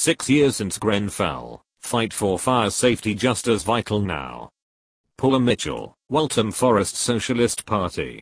6 years since Grenfell. Fight for fire safety just as vital now. Paula Mitchell, Waltham Forest Socialist Party.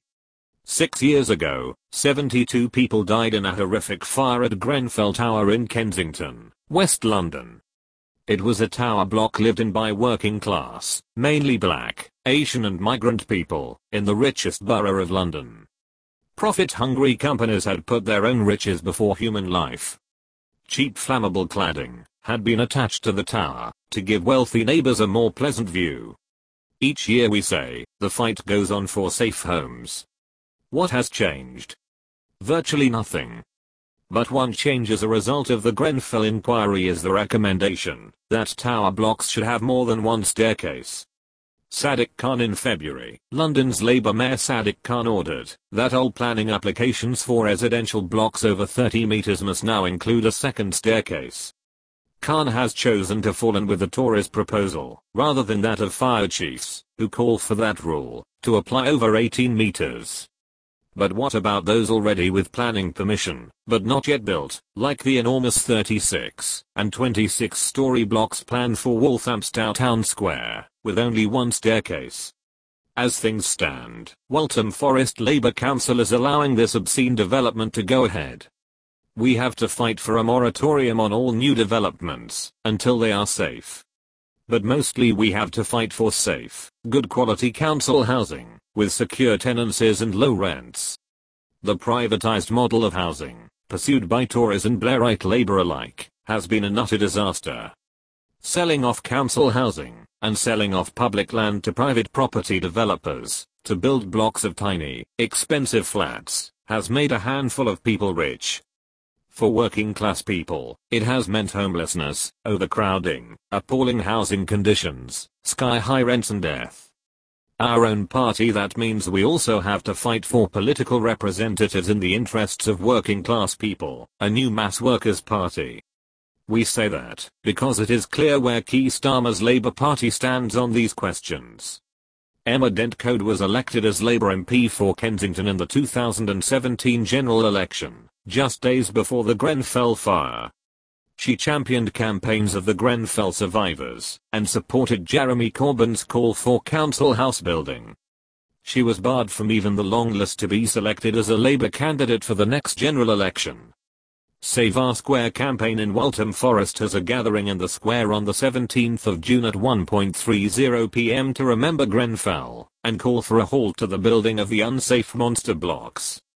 6 years ago, 72 people died in a horrific fire at Grenfell Tower in Kensington, West London. It was a tower block lived in by working class, mainly black, Asian and migrant people, in the richest borough of London. Profit-hungry companies had put their own riches before human life. Cheap flammable cladding had been attached to the tower to give wealthy neighbors a more pleasant view. Each year we say, the fight goes on for safe homes. What has changed? Virtually nothing. But one change as a result of the Grenfell inquiry is the recommendation that tower blocks should have more than one staircase. Sadiq Khan. In February, London's Labour Mayor Sadiq Khan ordered that all planning applications for residential blocks over 30 metres must now include a second staircase. Khan has chosen to fall in with the Tories' proposal, rather than that of fire chiefs, who call for that rule to apply over 18 metres. But what about those already with planning permission, but not yet built, like the enormous 36 and 26-storey blocks planned for Walthamstow Town Square, with only one staircase? As things stand, Waltham Forest Labour Council is allowing this obscene development to go ahead. We have to fight for a moratorium on all new developments, until they are safe. But mostly we have to fight for safe, good quality council housing, with secure tenancies and low rents. The privatized model of housing, pursued by Tories and Blairite Labour alike, has been an utter disaster. Selling off council housing, and selling off public land to private property developers, to build blocks of tiny, expensive flats, has made a handful of people rich. For working class people, it has meant homelessness, overcrowding, appalling housing conditions, sky-high rents and death. Our own party, that means we also have to fight for political representatives in the interests of working class people, a new mass workers' party. We say that because it is clear where Keir Starmer's Labour Party stands on these questions. Emma Dent-Coad was elected as Labour MP for Kensington in the 2017 general election, just days before the Grenfell fire. She championed campaigns of the Grenfell survivors, and supported Jeremy Corbyn's call for council house building. She was barred from even the long list to be selected as a Labour candidate for the next general election. Save Our Square campaign in Waltham Forest has a gathering in the square on the 17th of June at 1:30 p.m. to remember Grenfell, and call for a halt to the building of the unsafe monster blocks.